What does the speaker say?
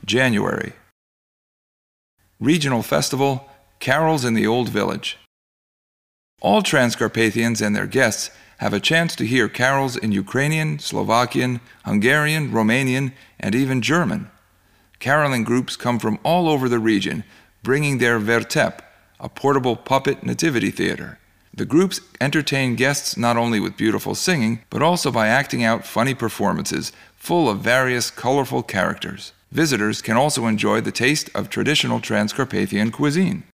January. Regional Festival, Carols in the Old Village. All Transcarpathians and their guests have a chance to hear carols in Ukrainian, Slovakian, Hungarian, Romanian, and even German. Caroling groups come from all over the region, bringing their vertep, a portable puppet nativity theater. The groups entertain guests not only with beautiful singing, but also by acting out funny performances full of various colorful characters. Visitors can also enjoy the taste of traditional Transcarpathian cuisine.